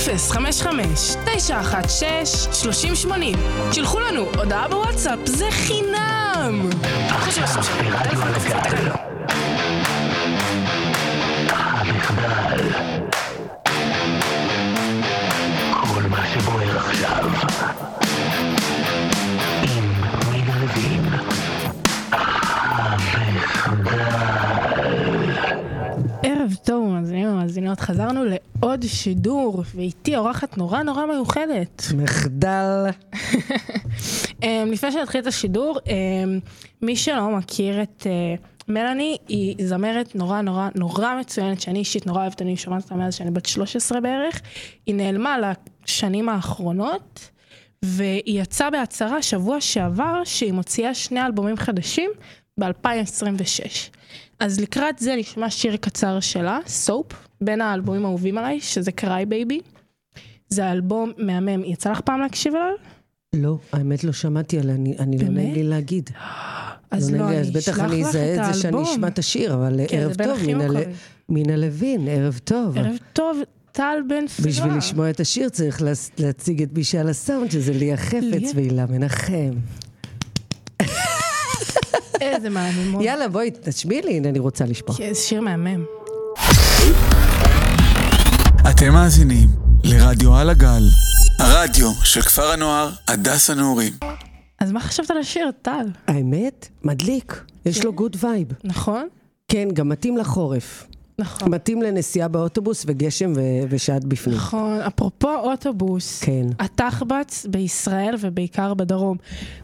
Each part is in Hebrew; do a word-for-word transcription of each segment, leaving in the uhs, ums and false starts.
אפס חמש חמש תשע אחת שש שלושים שמונים. שלחו לנו הודעה בוואטסאפ, זה חינם. חושב השם שלי, רדיו על הגל. המחדל. כל מה שבוער עכשיו. עם מינה לוין. ערב טוב, מאזינים ומאזינות, חזרנו לעוד שידור, ואיתי אורחת נורא נורא מיוחדת. מחדל. לפני שנתחיל את השידור, מי שלא מכיר את מלאני, היא זמרת נורא נורא נורא מצוינת, שאני אישית נורא אוהבת, אני שומעת אותה מאז שאני בת שלוש עשרה בערך. היא נעלמה לשנים האחרונות, והיא יצאה בהצהרה שבוע שעבר, שהיא מוציאה שני אלבומים חדשים ב-אלפיים עשרים ושש. אז לקראת זה נשמע שיר קצר שלה, סופ, בין האלבומים האהובים עליי, שזה קריי בייבי. זה אלבום מהמם. יצא לך פעם להקשיב עליו? לא, האמת לא שמעתי עליה, אני, אני לא נהג לי להגיד. אז לא, אני אשלח לך את האלבום. בטח אני אזהה את זה שאני אשמע את השיר, אבל כן, ערב טוב, מינה לוין, ערב טוב. ערב טוב, טל בן פרה. בשביל לשמוע את השיר צריך להציג את מי שעל הסאונד, שזה ליה חפץ והילה מנחם. איזה מהמם. יאללה, בואי, תשמיעי לי, הנה אני רוצה לשפוך. כן, זה שיר מהמם. אתם מאזינים לרדיו על הגל, הרדיו של כפר הנוער הדס הנעורים. אז מה חשבת על השיר, טל? האמת, מדליק. יש לו גוד וייב. נכון? כן, גם מתאים לחורף. נכון. מתאים לנסיעה באוטובוס וגשם ו- ושעת בפנים. נכון. אפרופו אוטובוס, כן. התחבץ בישראל ובעיקר בדרום,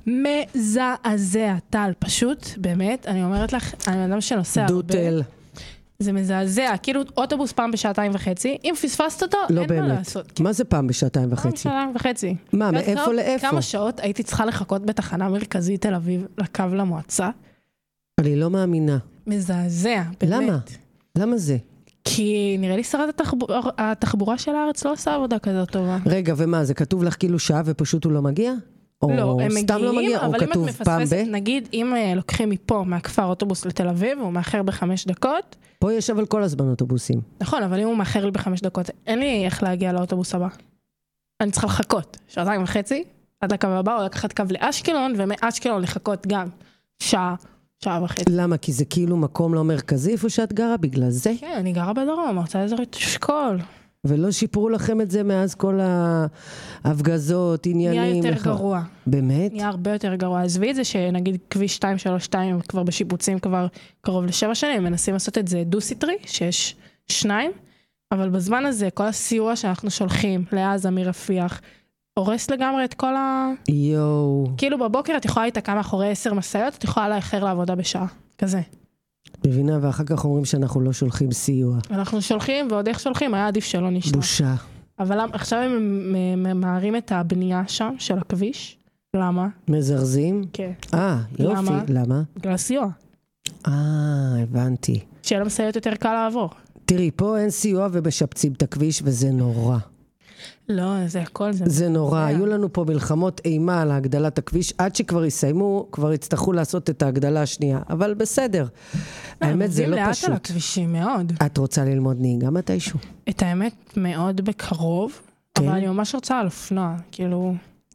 מזעזע, טל, פשוט, באמת, אני אומרת לך, אני אדם שנוסע הרבה. דוטל. זה מזעזע, כאילו אוטובוס פעם בשעתיים וחצי, אם פספסת אותו, לא אין באמת. מה לעשות. מה זה פעם בשעתיים וחצי? פעם בשעתיים וחצי. מה, מאיפה לאיפה? כמה שעות הייתי צריכה לחכות בתחנה מרכזית תל אביב לקו למועצה? אני לא מאמינה. מזעזע, באמת. למה? למה זה? כי נראה לי שרת התחבורה, התחבורה של הארץ לא עושה עבודה כזאת טובה. רגע, ומה, זה כתוב לך כאילו שעה ופשוט הוא לא מגיע? לא, הם מגיעים, לא מגיע, אבל אם את מפספסת, נגיד, אם לוקחים מפה מהכפר אוטובוס לתל אביב, הוא מאחר בחמש דקות. פה יש אבל כל הזמן אוטובוסים. נכון, אבל אם הוא מאחר לי בחמש דקות, אין לי איך להגיע לאוטובוס הבא. אני צריכה לחכות, שעתיים וחצי, עד לקו הבא, או לקחת קו לאשקלון, ומאשקלון לחכות גם שעה, שעה וחצי. למה? כי זה כאילו מקום לא מרכזי, איפה שאת גרה בגלל זה? כן, אני גרה בדרום, מועצה אזורית אשכול. ולא שיפרו לכם את זה מאז כל ההפגזות, עניינים. נהיה יותר גרוע. באמת? נהיה הרבה יותר גרוע. עזבי את זה שנגיד כביש שתיים שלוש שתיים כבר בשיפוצים כבר קרוב לשבע שנים, מנסים לעשות את זה דו-סטרי, שיש שניים, אבל בזמן הזה כל הסיוע שאנחנו שולחים לעזה מרפיח, הורס לגמרי את כל ה... יואו. כאילו בבוקר את יכולה להתקע מאחורי עשר מסעיות, את יכולה לאחר לעבודה בשעה. כזה. מבינה, ואחר כך אומרים שאנחנו לא שולחים סיוע. אנחנו שולחים, ועוד איך שולחים, היה עדיף שלא נשלח. בושה. אבל עכשיו הם ממהרים את הבנייה שם, של הכביש. למה? מזרזים? כן. אה, יופי. למה? למה? בגלל סיוע. אה, הבנתי. שיהיה למסעיות יותר קל לעבור. תראי, פה אין סיוע ומשפצים את הכביש, וזה נורא. לא, זה הכל, זה... זה נורא. היו לנו פה מלחמות אימה על הגדלת הכביש, עד שכבר יסיימו, כבר יצטרכו לעשות את ההגדלה השנייה. אבל בסדר. האמת זה לא פשוט. לאט על הכבישים מאוד. את רוצה ללמוד נהיגה מתישהו? את האמת מאוד בקרוב, אבל אני ממש רוצה על אופנוע, כאילו...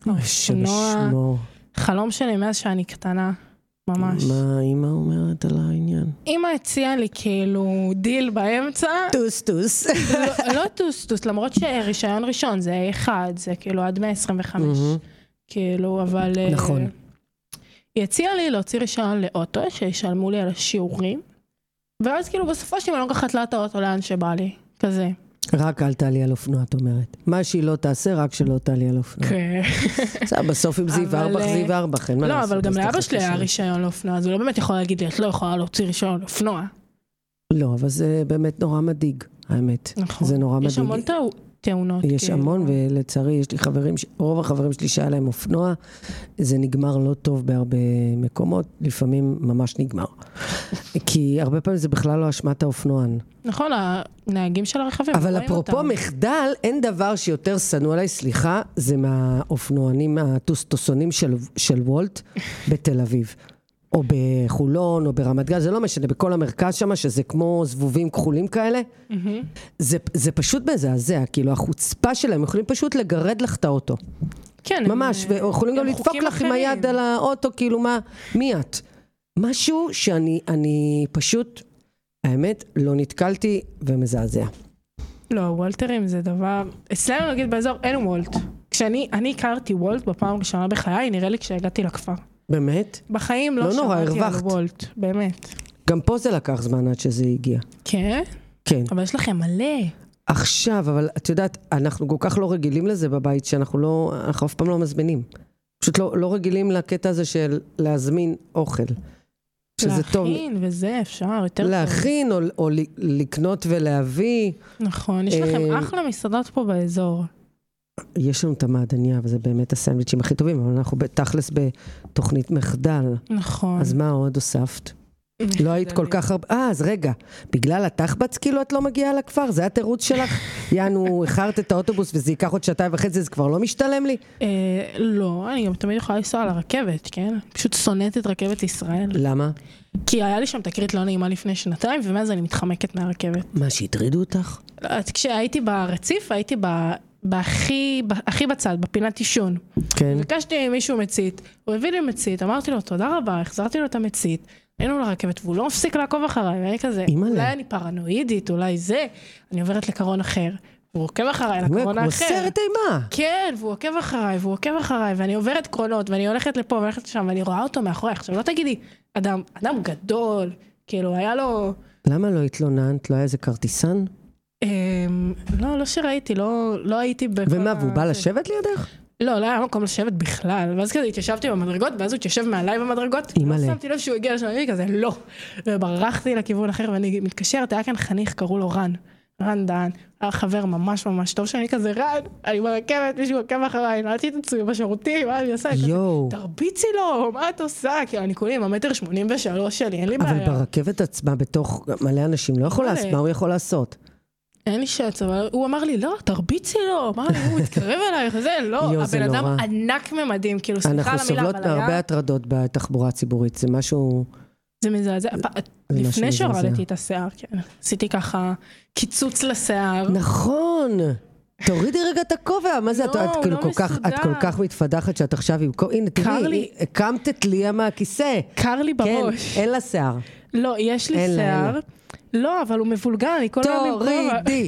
שבשמו. חלום שלי מאז שאני קטנה, ממש. מה אמא אומרת על העניין? אמא הציעה לי כאילו דיל באמצע. טוס טוס. לא טוס טוס, למרות שרישיון ראשון זה אחד, זה כאילו עד מאה עשרים וחמש. כאילו, אבל... נכון. היא הציעה לי להוציא רישיון לאוטו, שישלמו לי על השיעורים, ואז כאילו בסופו שלי אני לא ככה תלת האוטו לאן שבא לי, כזה. רק אל תעלי על אופנוע, את אומרת. מה שהיא לא תעשה, רק שלא תעלי על אופנוע. כן. זה בסוף עם זיו ארבח, זיו ארבח, אין מה לא, לעשות. אבל גם לאבא שלי היה רישיון לאופנוע, אז הוא לא באמת יכול להגיד לי, את לא יכולה להוציא רישיון לאופנוע. לא, אבל זה באמת נורא מדאיג, האמת. נכון. זה נורא מדאיג. יש המון תאונות. יש המון, ולצערי יש לי חברים, רוב החברים שלי שהיה להם אופנוע, זה נגמר לא טוב בהרבה מקומות, לפעמים ממש נגמר. כי הרבה פעמים זה בכלל לא אשמת האופנוען. נכון, הנהגים של הרכבים. אבל אפרופו מחדל, אין דבר שיותר שנוא עליי, סליחה, זה מהאופנוענים, הטוסטוסונים של, של וולט בתל אביב. או בחולון, או ברמת גן, זה לא משנה, בכל המרכז שם, שזה כמו זבובים כחולים כאלה, זה, זה פשוט מזעזע, כאילו החוצפה שלהם, יכולים פשוט לגרד לך את האוטו. כן. ממש, ויכולים גם לדפוק לך עם היד על האוטו, כאילו מה, מי את? משהו שאני אני פשוט, האמת, לא נתקלתי ומזעזע. לא, וולטרים זה דבר, אצלנו נגיד באזור אין וולט. כשאני, אני הכרתי וולט בפעם ראשונה בחיי, נראה לי כשהגעתי לכפר. באמת? בחיים לא, לא נורא, שמעתי על הרווחת. וולט, באמת. גם פה זה לקח זמן עד שזה הגיע. כן? כן. אבל יש לכם מלא. עכשיו, אבל את יודעת, אנחנו כל כך לא רגילים לזה בבית, שאנחנו לא, אנחנו אף פעם לא מזמינים. פשוט לא, לא רגילים לקטע הזה של להזמין אוכל. שזה טוב. להכין וזה אפשר, יותר טוב. להכין או, או לקנות ולהביא. נכון, יש לכם אחלה מסעדות פה באזור. יש לנו את המעדניה, וזה באמת הסנדוויצ'ים הכי טובים, אבל אנחנו בתכלס בתוכנית מחדל. נכון. אז מה עוד הוספת? לא היית כל כך הרבה... אה, אז רגע, בגלל התחבץ כאילו את לא מגיעה לכפר? זה התירוץ שלך? יענו, הכרת את האוטובוס וזה ייקח עוד שעתיים וחצי, זה כבר לא משתלם לי? לא, אני גם תמיד יכולה לנסוע על הרכבת, כן? פשוט שונאת את רכבת ישראל. למה? כי היה לי שם תקרית לא נעימה לפני שנתיים, ומאז אני מתחמקת מהרכבת. מה, שהטרידו אותך? כשהייתי ברציף, הייתי בהכי, הכי בצד, בפינת אישון. כן. ביקשתי מישהו מצית, הוא הביא לי מצית, אמרתי לו תודה רבה, החזרתי לו את המצית, היינו לרכבת, והוא לא מפסיק לעקוב אחריי, ואני כזה, אולי אני פרנואידית, אולי זה, אני עוברת לקרון אחר, והוא עוקב אחריי לקרון האחר. הוא סרט אימה. כן, והוא עוקב אחריי, והוא עוקב אחריי, ואני עוברת קרונות, ואני הולכת לפה, והולכת לשם, ואני רואה אותו מאחורי. עכשיו, לא תגידי, אדם, אדם גדול, כאילו, היה לו... למה לא התלוננת? לא היה איזה כרטיסן? לא, לא שראיתי, לא הייתי... ומה, והוא בא לשבת לידך? לא, לא היה מקום לשבת בכלל, ואז כזה התיישבתי במדרגות, ואז הוא התיישב מעליי במדרגות, לא שמתי לב שהוא הגיע לשם, אני כזה, לא, וברחתי לכיוון אחר, ואני מתקשרת, היה כאן חניך, קראו לו רן, רן דן, היה חבר ממש ממש טוב, שאני כזה, רן, אני ברכבת, מישהו עוקב אחריי, נעלתי את עצמי בשירותים, מה אני עושה? תרביצי לו, מה את עושה? כי אני כולי עם המטר שמונים ושלוש שלי, אין לי בעיה. אבל ברכבת עצמה, בתוך מלא אנשים, לא יכול לעשות, מה הוא יכול לעשות? אין לי שץ, אבל הוא אמר לי, לא, תרביצי לו, אמר לי, הוא התקרב אלייך, זה, לא, הבן אדם ענק ממדים, כאילו, סליחה על המילה, אנחנו סובלות מהרבה הטרדות בתחבורה הציבורית, זה משהו... זה מזעזע, לפני שהורדתי את השיער, כן, עשיתי ככה קיצוץ לשיער. נכון, תורידי רגע את הכובע, מה זה, את כל כך מתפדחת שאת עכשיו עם כובע, הנה תראי, הקמת את ליה מהכיסא. קר לי בראש. אין לה שיער. לא, יש לי שיער. לא, אבל הוא מבולגן, אני כל היום עם כובע. תורידי,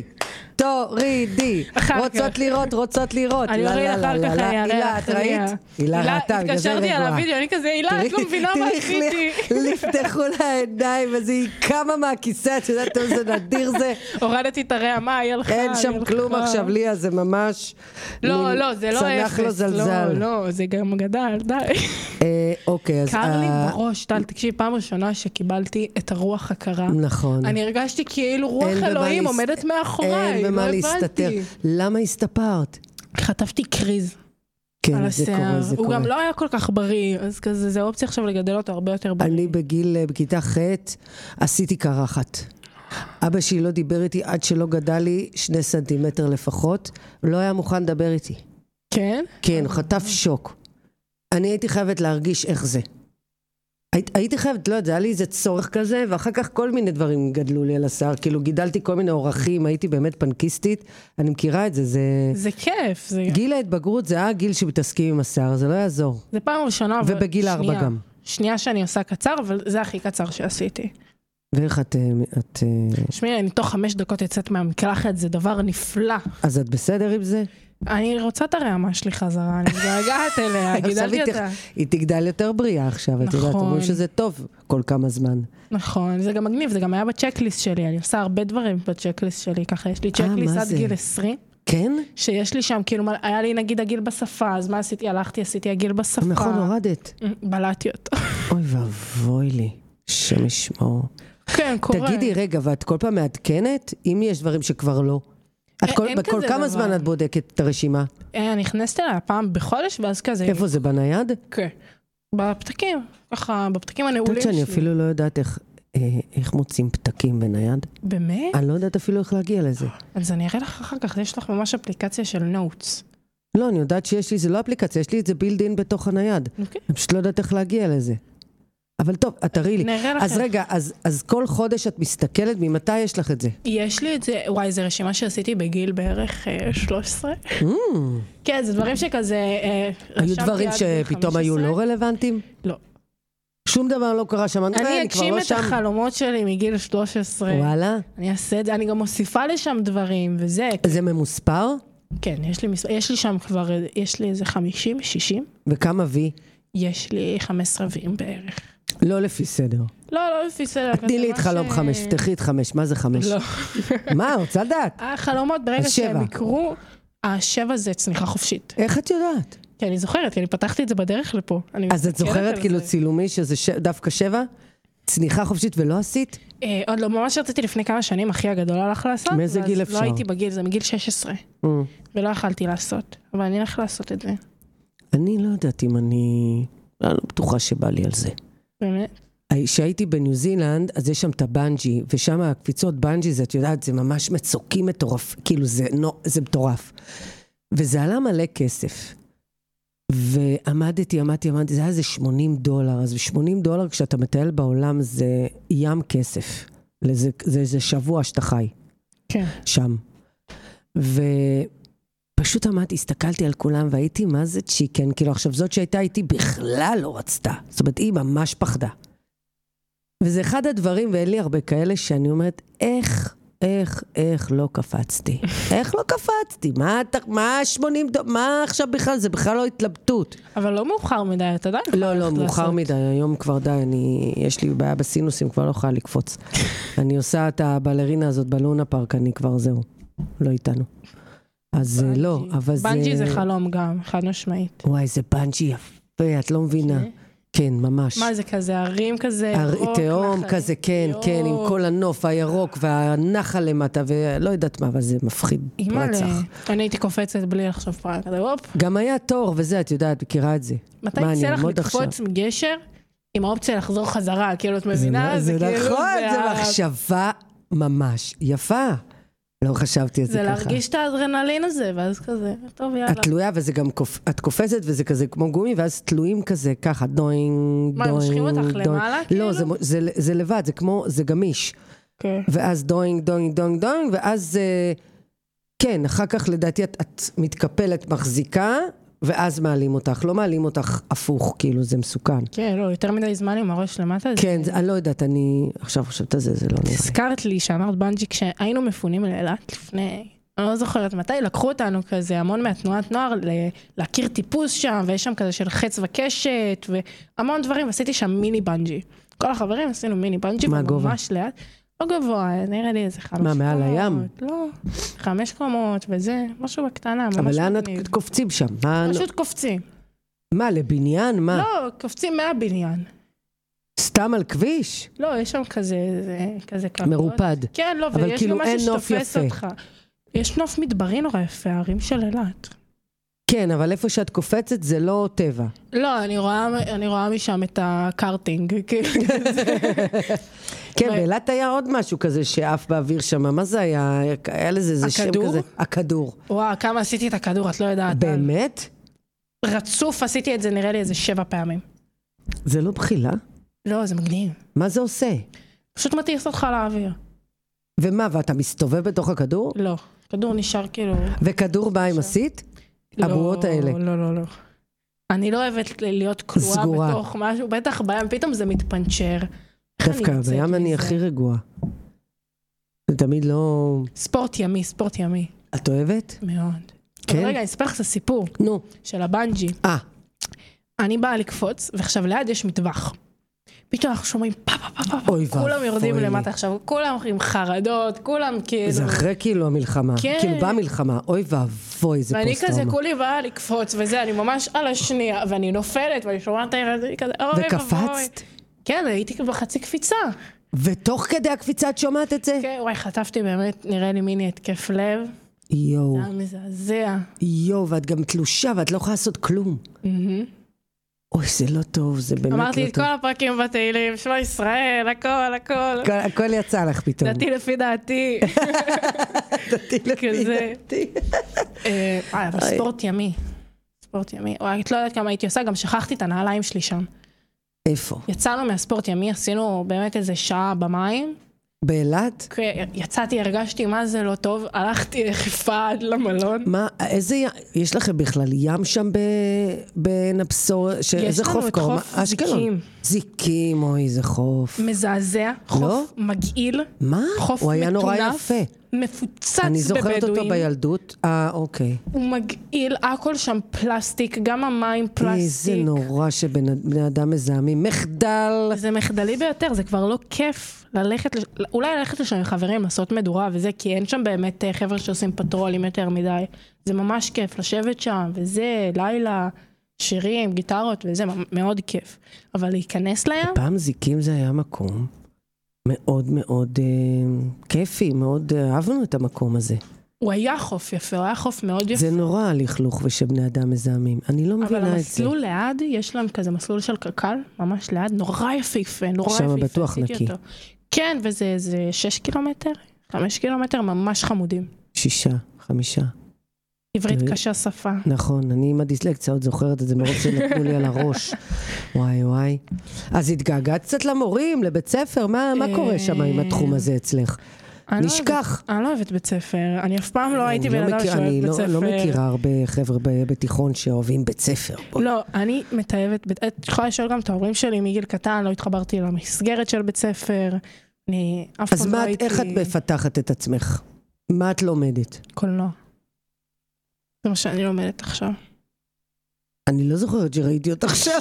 תורידי. רוצות לראות, רוצות לראות. אני אורי אחר כך היה הילה, את ראית? הילה ראתה, התקשרתי על הוידאו, אני כזה, הילה, את לא מבינה מה עשיתי. לפתחו לעיניים, וזה היא קמה מהכיסא, את יודעת, זה נדיר זה. הורדתי את הרעמה, היא הלכה. אין שם כלום עכשיו, ליה, זה ממש... לא, לא, זה לא אפס. לא, לא, זה גם גדל, די. אוקיי, אז... קר לי בראש, טל, תקשיב, פעם ראשונה שקיבלתי את הרוח הקרה. נכון. אני הרגשתי כאילו רוח אלוהים עומדת מאחוריי. אין במה להסתתר. למה הסתפרת? חטפתי קריז. כן, זה קורה, זה קורה. הוא גם לא היה כל כך בריא, אז כזה, זה אופציה עכשיו לגדל אותו הרבה יותר בריא. אני בגיל, בכיתה ח' עשיתי קרחת. אבא שלי לא דיבר איתי עד שלא גדל לי שני סנטימטר לפחות, לא היה מוכן לדבר איתי. כן? כן, חטף שוק. אני הייתי חייבת להרגיש איך זה. הייתי חייבת, לא יודע, היה לי איזה צורך כזה, ואחר כך כל מיני דברים גדלו לי על השיער, כאילו גידלתי כל מיני אורחים, הייתי באמת פנקיסטית, אני מכירה את זה, זה... זה כיף. זה... גיל ההתבגרות זה הגיל שמתעסקים עם השיער, זה לא יעזור. זה פעם ראשונה, אבל... ובגיל ארבע גם. שנייה שאני עושה קצר, אבל זה הכי קצר שעשיתי. ואיך את... את... שמי, אני תוך חמש דקות יצאת מהמקלחת, זה דבר נפלא. אז את בסדר עם זה? אני רוצה את הרעמה שלי חזרה, אני מתגעגעת אליה, גידלתי אותה. היא תגדל יותר בריאה עכשיו, את יודעת, אומרים שזה טוב כל כמה זמן. נכון, זה גם מגניב, זה גם היה בצ'קליסט שלי, אני עושה הרבה דברים בצ'קליסט שלי, ככה יש לי צ'קליסט עד גיל עשרים. כן? שיש לי שם, כאילו, היה לי נגיד הגיל בשפה, אז מה עשיתי? הלכתי, עשיתי הגיל בשפה. נכון, הורדת. בלעתי אותו. אוי ואבוי לי, שם ישמעו. כן, קורה. תגידי, רגע, ואת כל פעם מעדכנת? אם יש דברים שכבר לא. בכל כמה זמן את בודקת את הרשימה? אני נכנסת אליה פעם בחודש, ואז כזה... איפה זה, בנייד? כן. בפתקים, ככה, בפתקים הנעולים שלי. את יודעת שאני אפילו לא יודעת איך מוצאים פתקים בנייד. באמת? אני לא יודעת אפילו איך להגיע לזה. אז אני אראה לך אחר כך, יש לך ממש אפליקציה של נוטס. לא, אני יודעת שיש לי, זה לא אפליקציה, יש לי את זה בילד אין בתוך הנייד. אני פשוט לא יודעת איך להגיע לזה. אבל טוב, את תראי לי. נראה לכם. אז רגע, אז, אז כל חודש את מסתכלת, ממתי יש לך את זה? יש לי את זה, וואי, זו רשימה שעשיתי בגיל בערך אה, שלוש עשרה. Mm. כן, זה דברים שכזה... אה, היו רשמתי דברים עד גיל שפתאום חמש עשרה. היו לא רלוונטיים? לא. שום דבר לא קרה שם. אני כבר אגשים לא את שם. החלומות שלי מגיל שלוש עשרה. וואלה? אני אעשה את זה, אני גם מוסיפה לשם דברים, וזה... זה ממוספר? כן, יש לי, מספר, יש לי שם כבר, יש לי איזה חמישים, שישים. וכמה וי? יש לי חמש עשרה ויים בערך. לא לפי סדר. לא, לא לפי סדר. תני לי את חלום חמש, פתחי את חמש, מה זה חמש? לא. מה, רוצה לדעת? החלומות, ברגע אז שבע. שהם יקרו, השבע זה צניחה חופשית. איך את יודעת? כי אני זוכרת, כי אני פתחתי את זה בדרך לפה. אני אז את מסתכלת זוכרת על כאילו זה. צילומי שזה ש- דווקא שבע? צניחה חופשית ולא עשית? אה, עוד לא, ממש רציתי לפני כמה שנים, אחי הגדול הלך לעשות. מאיזה ואז גיל אפשר? לא הייתי בגיל, זה מגיל שש עשרה. Mm. ולא יכלתי לעשות. אבל אני הולך לעשות את זה. אני לא יודעת אם אני... לא, לא בטוחה שבא לי על זה. באמת. כשהייתי בניו זילנד, אז יש שם את הבנג'י, ושם הקפיצות בנג'י, זה, את יודעת, זה ממש מצוקים מטורף, כאילו זה, לא, זה מטורף. וזה עלה מלא כסף. ועמדתי, עמדתי, עמדתי, זה היה איזה שמונים דולר, אז שמונים דולר כשאתה מטייל בעולם זה ים כסף. לזה, זה איזה שבוע שאתה חי. כן. שם. ופשוט עמדתי, הסתכלתי על כולם, והייתי, מה זה צ'יקן? כאילו עכשיו זאת שהייתה איתי בכלל לא רצתה. זאת אומרת, היא ממש פחדה. וזה אחד הדברים, ואין לי הרבה כאלה, שאני אומרת, איך, איך, איך לא קפצתי? איך לא קפצתי? מה, מה שמונים, מה עכשיו בכלל? זה בכלל לא התלבטות. אבל לא מאוחר מדי, אתה יודע? לא, לא, מאוחר מדי, היום כבר די, אני, יש לי בעיה בסינוסים, כבר לא יכולה לקפוץ. אני עושה את הבלרינה הזאת בלונה פארק, אני כבר זהו, לא איתנו. אז לא, אבל זה... בנג'י זה חלום גם, חד משמעית. וואי, זה בנג'י יפה, את לא מבינה. כן, ממש. מה זה כזה, הרים כזה, ירוק, תאום נחל. כזה, כן, יו. כן, עם כל הנוף הירוק והנחל למטה, ולא יודעת מה, אבל זה מפחיד אימא'לה. רצח. אני הייתי קופצת בלי לחשוב פעם כזה, הופ. גם היה תור וזה, את יודעת, מכירה את זה. מתי מה, יצא אני לך אלמוד לקפוץ עכשיו? מגשר עם האופציה לחזור חזרה, כאילו את זה מבינה? לא- זה כאילו, נכון, זה ה- מחשבה ממש יפה. לא חשבתי על זה זה ככה. להרגיש את האדרנלין הזה, ואז כזה, טוב יאללה. את תלויה, וזה גם, קופ- את קופצת וזה כזה כמו גומי, ואז תלויים כזה, ככה, דוינג, מה, הם דוינג, מושכים אותך דוינג. למעלה, כאילו? לא, זה, זה, זה לבד, זה כמו, זה גמיש. כן. ואז דוינג, דוינג, דוינג, דוינג, ואז, אה, כן, אחר כך לדעתי את, את מתקפלת, מחזיקה, ואז מעלים אותך. לא מעלים אותך הפוך, כאילו, זה מסוכן. כן, לא, יותר מדי זמן עם הראש למטה. זה- כן, זה, אני לא יודעת, אני עכשיו חושבת על זה, זה לא נראה. הזכרת לי שאמרת בנג'י, כשהיינו מפונים לאילת לפני, אני לא זוכרת מתי, לקחו אותנו כזה המון מהתנועת נוער ל- להכיר טיפוס שם, ויש שם כזה של חץ וקשת, והמון דברים, עשיתי שם מיני בנג'י. כל החברים עשינו מיני בנג'י, מה הגובה? ממש לאט. לא גבוה, נראה לי איזה חמש מה, מעל קומות. הים? לא, חמש קומות וזה, משהו בקטנה, ממש אבל לאן מגניב. את קופצים שם? מה, פשוט קופצים. מה, לבניין? מה? לא, קופצים מהבניין. סתם על כביש? לא, יש שם כזה, זה, כזה קרקעות. מרופד. כן, לא, אבל ויש כאילו גם משהו אין נוף שתופס יפה. אותך. יש נוף מדברי נורא יפה, הערים של אילת. כן, אבל איפה שאת קופצת זה לא טבע. לא, אני רואה, אני רואה משם את הקארטינג, כאילו. כן, ו- באילת היה עוד משהו כזה שעף באוויר שם, מה זה היה? היה לזה איזה שם הכדור? כזה. הכדור. וואו, כמה עשיתי את הכדור, את לא יודעת. באמת? רצוף עשיתי את זה, נראה לי איזה שבע פעמים. זה לא בחילה? לא, זה מגניב. מה זה עושה? פשוט מטיס אותך לאוויר. ומה, ואתה מסתובב בתוך הכדור? לא, כדור נשאר כאילו... וכדור בא עם הסית? לא, הבועות האלה. לא, לא, לא. אני לא אוהבת להיות כלואה סגורה. בתוך משהו, בטח בים, פתאום זה מתפנצ'ר. איך דווקא, אני יוצאת בים אני מזה? הכי רגועה. זה תמיד לא... ספורט ימי, ספורט ימי. את אוהבת? מאוד. כן? אבל רגע, אני אספר לך את הסיפור נו. של הבנג'י. אה, אני באה לקפוץ, ועכשיו ליד יש מטווח. פתאום אנחנו שומעים פה פה פה פה, אוי כולם ואבוי יורדים לי. למטה עכשיו, כולם עם חרדות, כולם כאילו... זה אחרי כאילו המלחמה. כן. כאילו במלחמה. אוי ואבוי, זה ואני פוסט-טראומה. כזה, כולי באה לקפוץ, וזה, אני ממש על השנייה, ואני נופלת, ואני שומעת את הילדים כזה, אוי ואבוי. וקפצת? כן, הייתי בחצי קפיצה. ותוך כדי הקפיצה את שומעת את זה? כן, וואי, חטפתי באמת, נראה לי מיני התקף לב. יואו, זה היה מזעזע. יואו, ואת גם תלושה, ואת לא יכולה לעשות כלום. אוי, זה לא טוב, זה באמת לא טוב. אמרתי את כל הפרקים בתהילים, שמע ישראל, הכל, הכל. הכל- הכל יצא לך פתאום. דעתי לפי דעתי. דעתי לפי כזה. דעתי. אה, אבל אוי. ספורט ימי. ספורט ימי. וואי, את לא יודעת כמה הייתי עושה, גם שכחתי את הנעליים שלי שם. איפה? יצאנו מהספורט ימי, עשינו באמת איזה שעה במים. באילת? יצאתי, הרגשתי מה זה לא טוב, הלכתי לחיפה עד למלון. מה, איזה, יש לכם בכלל ים שם בין הבשור, איזה חוף? יש לנו את חוף זיקים. זיקים, אוי, זה חוף. מזעזע, חוף מגעיל. מה? הוא היה נורא יפה. מפוצץ בבדואים. אני זוכרת אותו בילדות. אה, אוקיי. הוא מגעיל, הכל שם פלסטיק, גם המים פלסטיק. איזה נורא שבני אדם מזהמים. מחדל. זה מחדלי ביותר, זה כבר לא כיף ללכת, אולי ללכת לשם עם חברים, לעשות מדורה וזה, כי אין שם באמת חבר'ה שעושים פטרולים יותר מדי. זה ממש כיף לשבת שם, וזה, לילה, שירים, גיטרות, וזה מאוד כיף. אבל להיכנס לים... פעם זיקים זה היה מקום מאוד מאוד אה, כיפי, מאוד אה, אהבנו את המקום הזה. הוא היה חוף יפה, הוא היה חוף מאוד יפה. זה נורא לכלוך ושבני אדם מזהמים. אני לא מבינה את זה. אבל המסלול ליד, יש להם כזה מסלול של קקל, ממש ליד, נורא יפהפה, נורא יפהפה. שם בטוח נקי. אותו. כן, וזה זה שש קילומטר, חמש קילומטר, ממש חמודים. שישה, חמישה. עברית קשה שפה. נכון, אני עם הדיסלקציה עוד זוכרת את זה מרוב שנתנו לי על הראש. וואי וואי. אז התגעגעת קצת למורים, לבית ספר, מה קורה שם עם התחום הזה אצלך? נשכח. אני לא אוהבת בית ספר, אני אף פעם לא הייתי בן אדם שאוהב בית ספר. אני לא מכירה הרבה חבר'ה בתיכון שאוהבים בית ספר. לא, אני מתאהבת, את יכולה לשאול גם את ההורים שלי מגיל קטן, לא התחברתי למסגרת של בית ספר, אני אף פעם לא הייתי... אז איך את מפתחת את עצמך? מה את לומדת? קולנוע. זה מה שאני לומדת עכשיו. אני לא זוכרת שראיתי אותך עכשיו.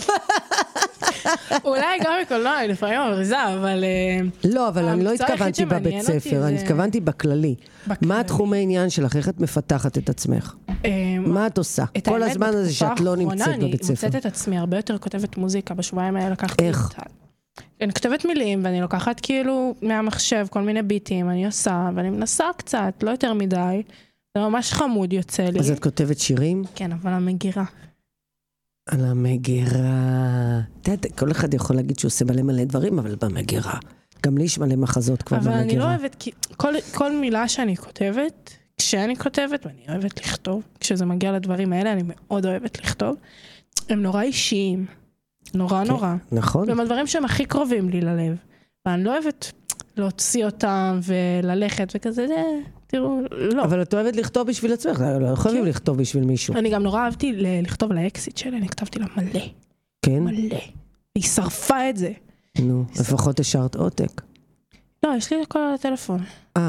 אולי גם בקולנוע, אני לפעמים מריזה, אבל... לא, אבל אני לא התכוונתי בבית ספר, אני התכוונתי בכללי. מה התחום העניין שלך? איך את מפתחת את עצמך? מה את עושה? כל הזמן הזה שאת לא נמצאת בבית ספר. אני מוצאת את עצמי, הרבה יותר כותבת מוזיקה, בשבועיים האלה לקחתי... איך? אני כותבת מילים, ואני לוקחת כאילו מהמחשב כל מיני ביטים, אני עושה, ואני מנסה קצת, לא יותר מדי. זה ממש חמוד יוצא לי. אז את כותבת שירים? כן, אבל המגירה. על המגירה. כל אחד יכול להגיד שהוא עושה מלא מלא דברים, אבל במגירה. גם לי יש מלא מחזות כבר במגירה. אבל אני לא אוהבת, כי כל, כל מילה שאני כותבת, כשאני כותבת, ואני אוהבת לכתוב, כשזה מגיע לדברים האלה, אני מאוד אוהבת לכתוב, הם נורא אישיים. נורא כן, נורא. נכון. והם הדברים שהם הכי קרובים לי ללב. ואני לא אוהבת להוציא אותם וללכת וכזה, זה... תראו, לא. אבל את אוהבת לכתוב בשביל עצמך, לא יכולים כן. לכתוב בשביל מישהו. אני גם נורא אהבתי לכתוב לאקסיט שלי, אני כתבתי לה מלא. כן? מלא. היא שרפה את זה. נו, לפחות השארת עותק. לא, יש לי הכל על הטלפון. אה,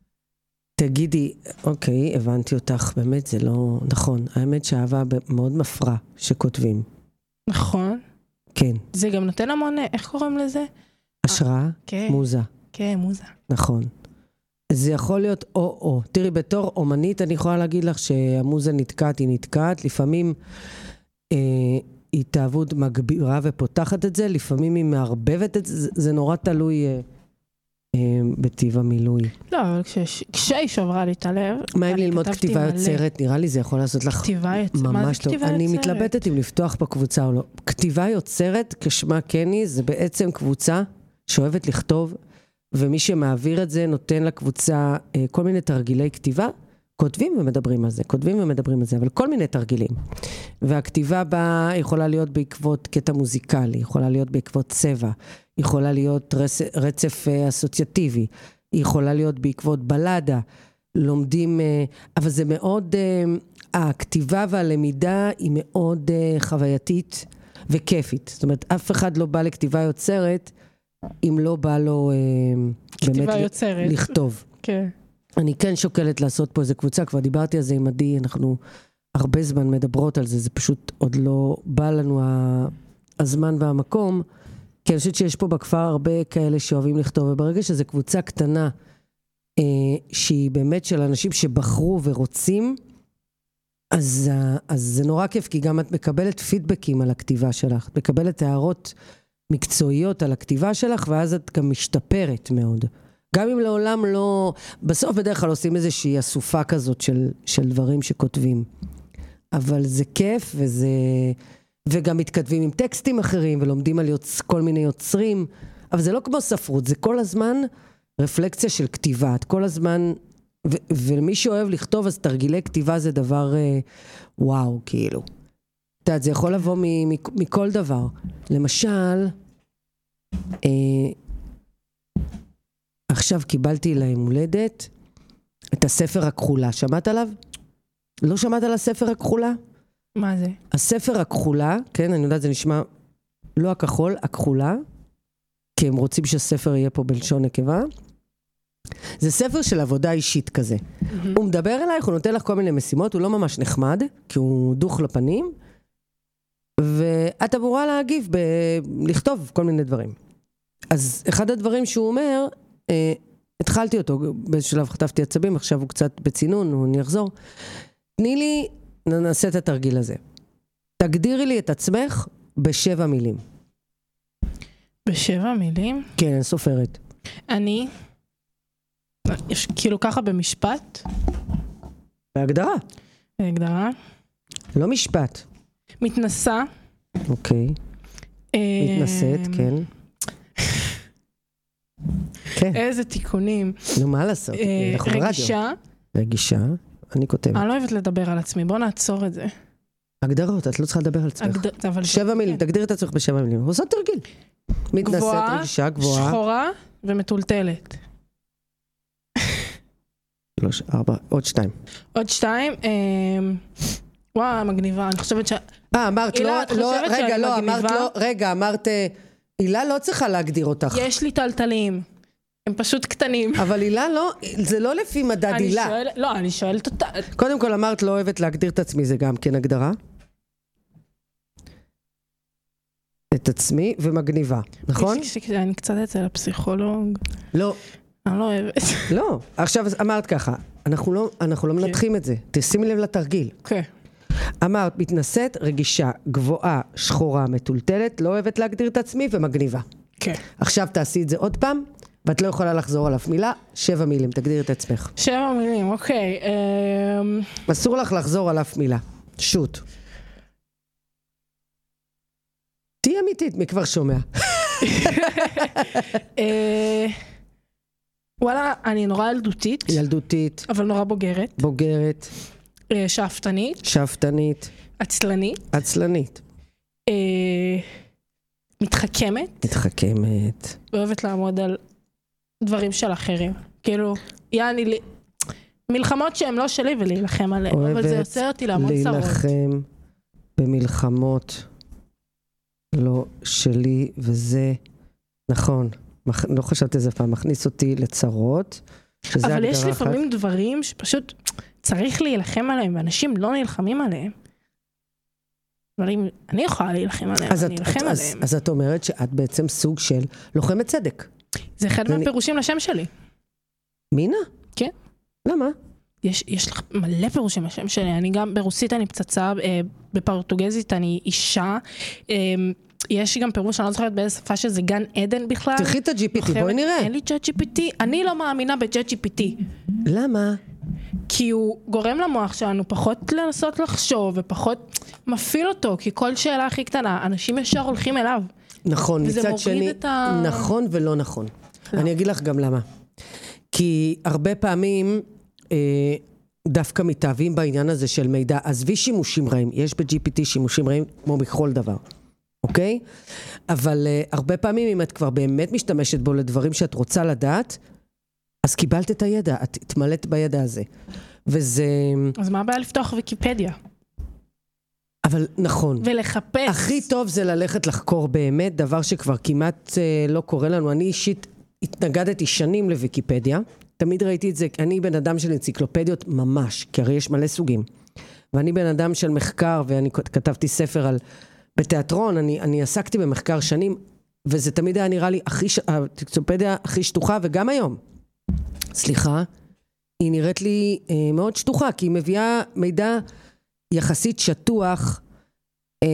תגידי, אוקיי, הבנתי אותך, באמת זה לא נכון. האמת שאהבה מאוד מפרה שכותבים. נכון. כן. זה גם נותן המון, איך קוראים לזה? השראה? כן. מוזה. כן, מוזה. נכון. זה יכול להיות או-או. תראי, בתור אומנית אני יכולה להגיד לך שהמוזה נתקעת, היא נתקעת. לפעמים אה, התאהבות מגבירה ופותחת את זה, לפעמים היא מערבבת את זה, זה נורא תלוי אה, אה, בטיב המילוי. לא, אבל כשהיא שברה לי את הלב, מה אם ללמוד כתיבה יוצרת? נראה לי זה יכול לעשות לך כתיבה יוצרת. מה זה כתיבה יוצרת? אני מתלבטת אם לפתוח בקבוצה או לא. כתיבה יוצרת, כשמה קני, זה בעצם קבוצה שאוהבת לכתוב, ומי שמעביר את זה נותן לקבוצה אה, כל מיני תרגילי כתיבה, כותבים ומדברים על זה, כותבים ומדברים על זה, אבל כל מיני תרגילים. והכתיבה בה יכולה להיות בעקבות קטע מוזיקלי, יכולה להיות בעקבות צבע, יכולה להיות רצ... רצף אה, אסוציאטיבי, יכולה להיות בעקבות בלדה, לומדים, אה, אבל זה מאוד, אה, הכתיבה והלמידה היא מאוד אה, חווייתית וכיפית. זאת אומרת, אף אחד לא בא לכתיבה יוצרת, אם לא בא לו אה, באמת יוצרת. לכתוב. כן. אני כן שוקלת לעשות פה איזה קבוצה, כבר דיברתי על זה עם עדי, אנחנו הרבה זמן מדברות על זה, זה פשוט עוד לא בא לנו הזמן והמקום, כי אני חושבת שיש פה בכפר הרבה כאלה שאוהבים לכתוב, וברגע שזו קבוצה קטנה, אה, שהיא באמת של אנשים שבחרו ורוצים, אז, אז זה נורא כיף, כי גם את מקבלת פידבקים על הכתיבה שלך, את מקבלת הערות מקצועיות על הכתיבה שלך, ואז את גם משתפרת מאוד. גם אם לעולם לא, בסוף בדרך כלל עושים איזושהי אסופה כזאת של, של דברים שכותבים. אבל זה כיף, וזה, וגם מתכתבים עם טקסטים אחרים, ולומדים על יוצ, כל מיני יוצרים, אבל זה לא כמו ספרות, זה כל הזמן רפלקציה של כתיבה, את כל הזמן, ו, ומי שאוהב לכתוב, אז תרגילי כתיבה זה דבר וואו, כאילו. אתה יודע, זה יכול לבוא מ, מ, מכל דבר. למשל, אה, עכשיו קיבלתי ליום הולדת את הספר הכחולה. שמעת עליו? לא שמעת על הספר הכחולה? מה זה? הספר הכחולה, כן, אני יודעת, זה נשמע לא הכחול, הכחולה, כי הם רוצים שהספר יהיה פה בלשון נקבה. זה ספר של עבודה אישית כזה. הוא מדבר אלייך, הוא נותן לך כל מיני משימות, הוא לא ממש נחמד, כי הוא דוך לפנים, ואת אמורה להגיב, ב- לכתוב כל מיני דברים. אז אחד הדברים שהוא אומר, אה, התחלתי אותו, בשלב חטפתי עצבים, עכשיו הוא קצת בצינון, הוא נחזור. תני לי, נעשה את התרגיל הזה. תגדירי לי את עצמך בשבע מילים. בשבע מילים? כן, סופרת. אני, יש, כאילו ככה במשפט, בהגדרה. בהגדרה, לא משפט. מתנסה. אוקיי. מתנסית, כן. כן. איזה תיקונים. נו, מה לעשות? אה, אנחנו ברדיו. רגישה. רגישה, אני כותב. אני לא אוהבת לדבר על עצמי, בוא נעצור את זה. הגדרות, את לא צריכה לדבר על עצמך. הגד- אבל שבע מילים, תגדיר את עצמך בשבע מילים. הוא עושה תרגיל. מתנשאת, גבוהה, רגישה, גבוהה. שחורה ומטולטלת. שלוש, ארבע, עוד שתיים. עוד שתיים, אמ, וואו, מגניבה, אני חושבת ש... אה, אמרת הילה, לא, את לא, חושבת רגע, שאני לא, אמרת מגניבה? לא, רגע, אמרת, אה, הילה לא צריכה להגדיר אותך. יש לי טלטלים, הם פשוט קטנים. אבל הילה לא, זה לא לפי מדד אני הילה. שואלת, לא, אני שואלת אותה. קודם כל אמרת לא אוהבת להגדיר את עצמי, זה גם כן הגדרה. את עצמי ומגניבה, נכון? יש- יש- אני קצת אצל הפסיכולוג, לא, אני לא אוהבת. לא. עכשיו אמרת ככה, אנחנו לא, אנחנו לא מנתחים את זה. תשימי לב לתרגיל. אוקיי. אמרת, מתנשאת, רגישה, גבוהה, שחורה, מטולטלת, לא אוהבת להגדיר את עצמי ומגניבה. כן. עכשיו תעשי את זה עוד פעם, ואת לא יכולה לחזור על אף מילה, שבע מילים, תגדיר את עצמך. שבע מילים, אוקיי. אמ, אסור לך לחזור על אף מילה. שוט. תהי אמיתית, מי כבר שומע? אה, וואלה, אני נורא ילדותית, ילדותית, אבל נורא בוגרת. בוגרת, אה, שאפתנית, שאפתנית, עצלנית, עצלנית, אה, מתחכמת, מתחכמת. אוהבת לעמוד על דברים של אחרים. כאילו, יעני לי... מלחמות שהן לא שלי ולהילחם עליהן, אבל זה אוהבת יוצא אותי להמון צרות. להילחם במלחמות לא שלי, וזה נכון. מח... לא חשבתי איזה פעם, מכניס אותי לצרות. שזה אבל יש הגדרה אחת. לפעמים דברים שפשוט צריך להילחם עליהם, ואנשים לא נלחמים עליהם. אבל אם אני יכולה להילחם עליהם, אז, אני את, אלחם את, אז, עליהם. אז את אומרת שאת בעצם סוג של לוחמת צדק. זה אחד זה מהפירושים לשם שלי. מינה? כן. למה? יש, יש לך מלא פירושים לשם שלי. אני גם ברוסית אני פצצה, אה, בפורטוגזית אני אישה. אה, יש גם פירוש, אני לא זוכרת באיזה שפה שזה גן עדן בכלל. תלכי את ה-ג'י פי טי, בואי נראה. אין לי ג'אט ג'י פי טי. אני לא מאמינה ב-ג'אט ג'י פי טי. למה? כי הוא גורם למוח שלנו פחות לנסות לחשוב ופחות מפעיל אותו, כי כל שאלה הכי קטנה, אנשים ישר הולכים אליו. נכון, וזה מצד מוריד שני, את ה- נכון ולא נכון. אני אגיד לך גם למה. כי הרבה פעמים אה, דווקא מתאהבים בעניין הזה של מידע, עזבי שימושים רעים, יש ב-ג'י פי טי שימושים רעים כמו בכל דבר, אוקיי? אבל אה, הרבה פעמים אם את כבר באמת משתמשת בו לדברים שאת רוצה לדעת, אז קיבלת את הידע, את התמלאת בידע הזה. וזה... אז מה הבעיה לפתוח ויקיפדיה? אבל נכון. ולחפש. הכי טוב זה ללכת לחקור באמת, דבר שכבר כמעט אה, לא קורה לנו. אני אישית התנגדתי שנים לוויקיפדיה, תמיד ראיתי את זה, אני בן אדם של אנציקלופדיות ממש, כי הרי יש מלא סוגים. ואני בן אדם של מחקר, ואני כתבתי ספר על, בתיאטרון, אני, אני עסקתי במחקר שנים, וזה תמיד היה נראה לי הכי, האנציקלופדיה הכי שטוחה, וגם היום. סליחה, היא נראית לי אה, מאוד שטוחה, כי היא מביאה מידע יחסית שטוח אה,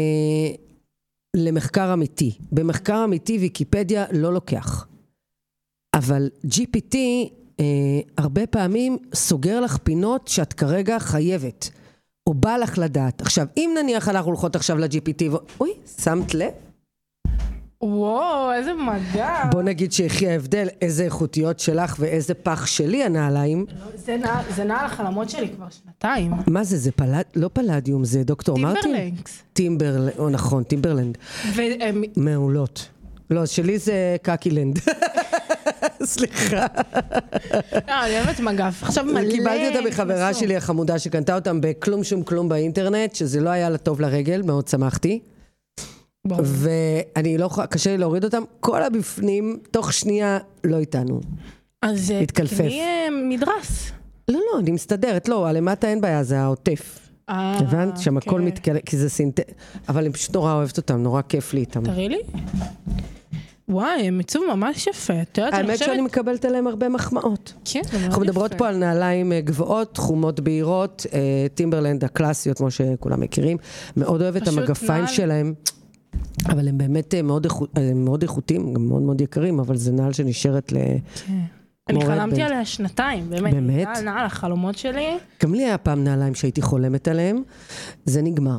למחקר אמיתי. במחקר אמיתי ויקיפדיה לא לוקח. אבל ג'י פי טי אה, הרבה פעמים סוגר לך פינות שאת כרגע חייבת, או בא לך לדעת. עכשיו, אם נניח אנחנו הולכות עכשיו ל-ג'י פי טי, ו... אוי, שמת לב? וואו, איזה מדע. בוא נגיד שיחי ההבדל, איזה איכותיות שלך ואיזה פח שלי הנעליים. זה נע, זה נע על החלומות שלי כבר שנתיים. מה זה? זה פלד... לא פלדיום, זה דוקטור מרטין? טימברלנקס. טימברלנד, או נכון, טימברלנד. והם... מעולות. לא, שלי זה קקילנד. סליחה. לא, אני אוהבת מגף. עכשיו מלא... קיבלתי אותה מחברה שלי החמודה שקנתה אותם בכלום שום כלום באינטרנט, שזה לא היה לה טוב לרגל, מאוד שמחתי. ואני לא יכולה, קשה לי להוריד אותם, כל הבפנים, תוך שנייה, לא איתנו. אז התקלפף. תקני מדרס. לא, לא, אני מסתדרת, לא, הלמטה אין בעיה, זה העוטף. הבנת? שם הכל מתקלף, כי זה סינט... אבל אני פשוט נורא אוהבת אותם, נורא כיף לי איתם. תראי לי. וואי, הם עיצוב ממש יפה. האמת שאני מקבלת עליהם הרבה מחמאות. כן, זה מאוד יפה. אנחנו מדברות פה על נעליים גבוהות, חומות בהירות, טימברלנד הקלאסיות, כמו שכולם מכירים. מאוד אוהבת את המגפיים שלהם. אבל הם באמת מאוד, איכות, מאוד איכותיים, גם מאוד מאוד יקרים, אבל זה נעל שנשארת ל... כן. אני חלמתי עליה שנתיים, באמת. באמת? נעל, נעל החלומות שלי. גם לי היה פעם נעליים שהייתי חולמת עליהם, זה נגמר.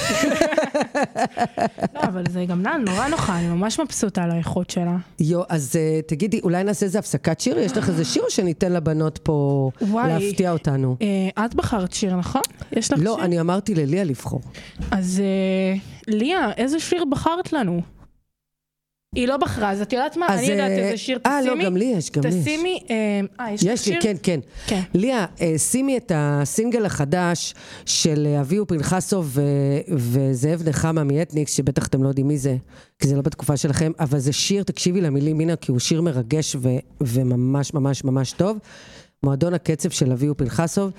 לא, אבל זה גם נעל נורא נוחה, אני ממש מבסוטה על האיכות שלה. יו, אז תגידי, אולי נעשה איזה הפסקת שיר? יש לך איזה שיר שניתן לבנות פה להפתיע אותנו? את בחרת שיר, נכון? יש לך שיר? לא, אני אמרתי לליה לבחור. אז ליה, איזה שיר בחרת לנו? היא לא בחרה, אז את יודעת מה? אני יודעת איזה שיר, תשימי. אה, לא, גם לי יש, גם לי יש. תשימי, אה, יש לך שיר? יש לי, כן, כן. ליה, שימי את הסינגל החדש של אביהו פנחסוב וזאב נחמה מאתניקס, שבטח אתם לא יודעים מי זה, כי זה לא בתקופה שלכם, אבל זה שיר, תקשיבי למילים, מינה, כי הוא שיר מרגש וממש ממש ממש טוב. מועדון הקצב של אביהו פנחסוב,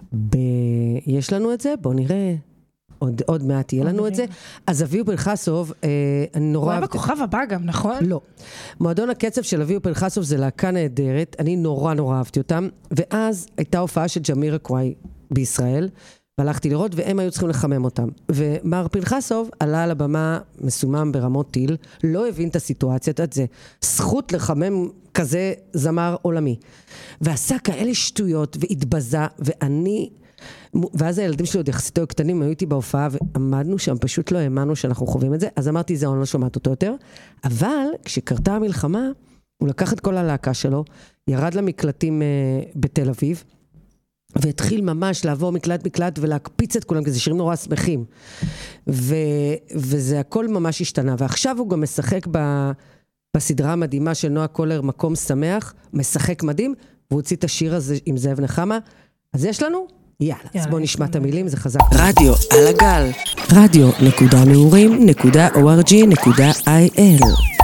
יש לנו את זה? בואו נראה. עוד, עוד מעט יהיה לנו את זה. אז אביהו פנחסוב, אה, אני נורא... הוא היה בכוכב הבא גם, נכון? לא. מועדון הקצב של אביהו פנחסוב זה להקה נהדרת, אני נורא נורא אהבתי אותם, ואז הייתה הופעה של ג'מירוקוואי בישראל, והלכתי לראות, והם היו צריכים לחמם אותם. ומר פנחסוב עלה על הבמה מסומם ברמות טיל, לא הבין את הסיטואציה, את זה, זכות לחמם כזה זמר עולמי. ועשה כאלה שטויות, והתבזה, ואני... ואז הילדים שלי עוד יחסית היו קטנים, היו איתי בהופעה ועמדנו שם, פשוט לא האמנו שאנחנו חווים את זה, אז אמרתי, זהו, אני לא שומעת אותו יותר, אבל כשקרתה המלחמה, הוא לקח את כל הלהקה שלו, ירד למקלטים uh, בתל אביב, והתחיל ממש לעבור מקלט מקלט ולהקפיץ את כולם, כי זה שירים נורא שמחים, ו, וזה הכל ממש השתנה, ועכשיו הוא גם משחק ב, בסדרה המדהימה של נועה קולר, מקום שמח, משחק מדהים, והוא הוציא את השיר הזה עם זאב נחמה, אז יש לנו? יאללה, אז בואו נשמע את המילים, זה חזק. רדיו על הגל, רדיו נקודה נעורים נקודה או אר ג'י נקודה איי אל.